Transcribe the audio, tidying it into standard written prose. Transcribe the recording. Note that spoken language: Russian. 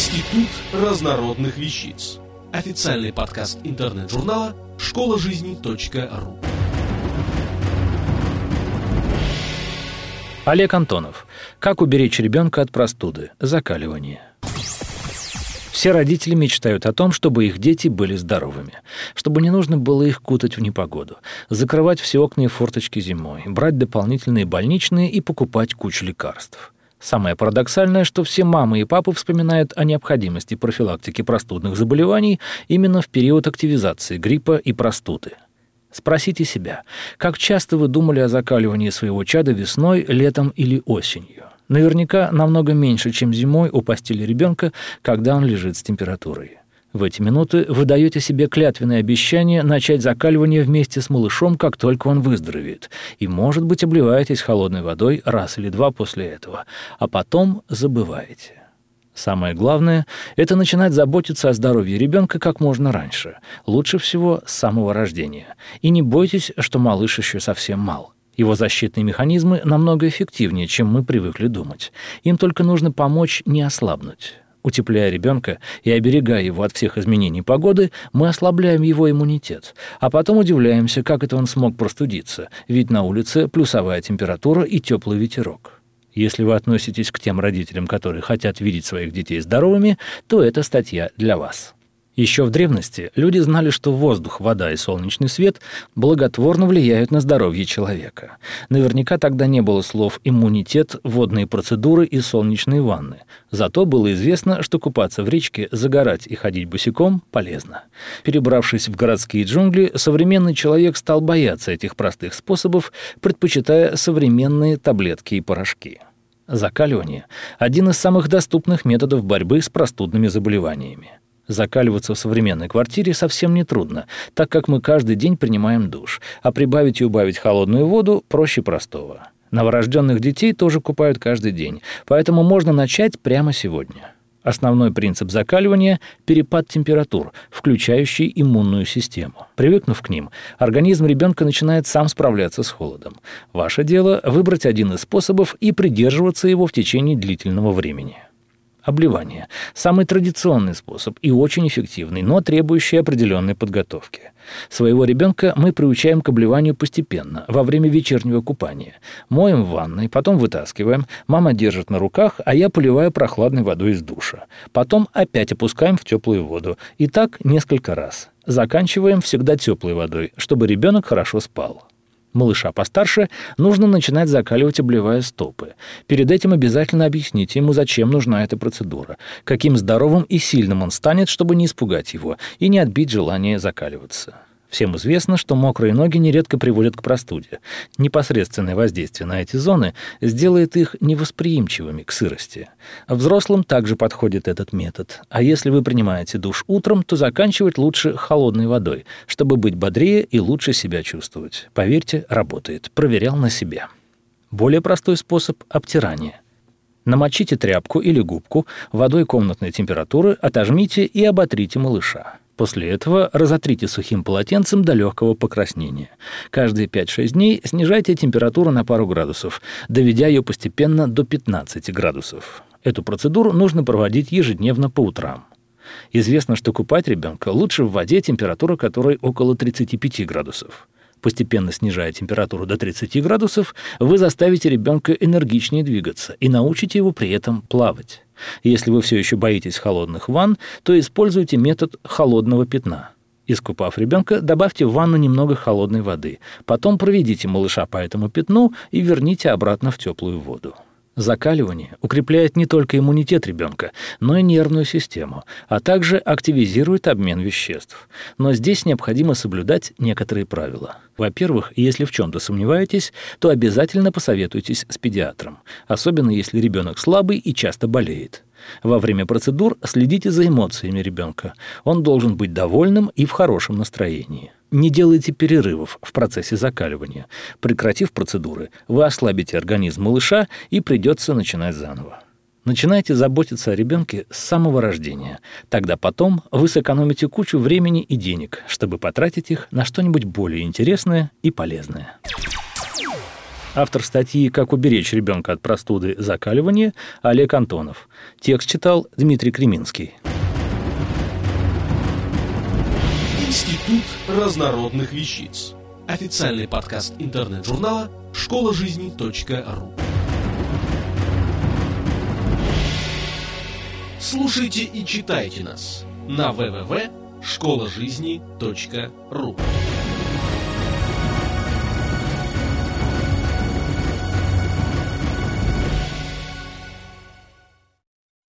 Институт разнородных вещиц. Официальный подкаст интернет-журнала школажизни.ру. Олег Антонов. Как уберечь ребенка от простуды? Закаливание. Все родители мечтают о том, чтобы их дети были здоровыми, чтобы не нужно было их кутать в непогоду, закрывать все окна и форточки зимой, брать дополнительные больничные и покупать кучу лекарств. Самое парадоксальное, что все мамы и папы вспоминают о необходимости профилактики простудных заболеваний именно в период активизации гриппа и простуды. Спросите себя, как часто вы думали о закаливании своего чада весной, летом или осенью? Наверняка намного меньше, чем зимой у постели ребенка, когда он лежит с температурой. В эти минуты вы даете себе клятвенное обещание начать закаливание вместе с малышом, как только он выздоровеет, и, может быть, обливаетесь холодной водой раз или два после этого, а потом забываете. Самое главное – это начинать заботиться о здоровье ребенка как можно раньше, лучше всего с самого рождения. И не бойтесь, что малыш еще совсем мал. Его защитные механизмы намного эффективнее, чем мы привыкли думать. Им только нужно помочь не ослабнуть. Утепляя ребенка и оберегая его от всех изменений погоды, мы ослабляем его иммунитет, а потом удивляемся, как это он смог простудиться, ведь на улице плюсовая температура и теплый ветерок. Если вы относитесь к тем родителям, которые хотят видеть своих детей здоровыми, то эта статья для вас. Еще в древности люди знали, что воздух, вода и солнечный свет благотворно влияют на здоровье человека. Наверняка тогда не было слов «иммунитет», «водные процедуры» и «солнечные ванны». Зато было известно, что купаться в речке, загорать и ходить босиком полезно. Перебравшись в городские джунгли, современный человек стал бояться этих простых способов, предпочитая современные таблетки и порошки. Закаливание – один из самых доступных методов борьбы с простудными заболеваниями. Закаливаться в современной квартире совсем не трудно, так как мы каждый день принимаем душ, а прибавить и убавить холодную воду проще простого. Новорожденных детей тоже купают каждый день, поэтому можно начать прямо сегодня. Основной принцип закаливания – перепад температур, включающий иммунную систему. Привыкнув к ним, организм ребенка начинает сам справляться с холодом. Ваше дело – выбрать один из способов и придерживаться его в течение длительного времени. Обливание – самый традиционный способ и очень эффективный, но требующий определенной подготовки. Своего ребенка мы приучаем к обливанию постепенно, во время вечернего купания. Моем в ванной, потом вытаскиваем, мама держит на руках, а я поливаю прохладной водой из душа. Потом опять опускаем в теплую воду. И так несколько раз. Заканчиваем всегда теплой водой, чтобы ребенок хорошо спал. Малыша постарше нужно начинать закаливать, обливая стопы. Перед этим обязательно объясните ему, зачем нужна эта процедура, каким здоровым и сильным он станет, чтобы не испугать его и не отбить желание закаливаться. Всем известно, что мокрые ноги нередко приводят к простуде. Непосредственное воздействие на эти зоны сделает их невосприимчивыми к сырости. Взрослым также подходит этот метод. А если вы принимаете душ утром, то заканчивать лучше холодной водой, чтобы быть бодрее и лучше себя чувствовать. Поверьте, работает. Проверял на себе. Более простой способ – обтирание. Намочите тряпку или губку водой комнатной температуры, отожмите и оботрите малыша. После этого разотрите сухим полотенцем до легкого покраснения. Каждые 5-6 дней снижайте температуру на пару градусов, доведя ее постепенно до 15 градусов. Эту процедуру нужно проводить ежедневно по утрам. Известно, что купать ребенка лучше в воде, температура которой около 35 градусов. Постепенно снижая температуру до 30 градусов, вы заставите ребенка энергичнее двигаться и научите его при этом плавать. Если вы все еще боитесь холодных ванн, то используйте метод холодного пятна. Искупав ребенка, добавьте в ванну немного холодной воды. Потом проведите малыша по этому пятну и верните обратно в теплую воду. Закаливание укрепляет не только иммунитет ребенка, но и нервную систему, а также активизирует обмен веществ. Но здесь необходимо соблюдать некоторые правила. Во-первых, если в чем-то сомневаетесь, то обязательно посоветуйтесь с педиатром, особенно если ребенок слабый и часто болеет. Во время процедур следите за эмоциями ребенка. Он должен быть довольным и в хорошем настроении. Не делайте перерывов в процессе закаливания. Прекратив процедуры, вы ослабите организм малыша и придется начинать заново. Начинайте заботиться о ребенке с самого рождения. Тогда потом вы сэкономите кучу времени и денег, чтобы потратить их на что-нибудь более интересное и полезное. Автор статьи «Как уберечь ребенка от простуды, закаливания» Олег Антонов. Текст читал Дмитрий Креминский. Институт разнородных вещиц. Официальный подкаст интернет-журнала школажизни.ру. Слушайте и читайте нас на www.школажизни.ру.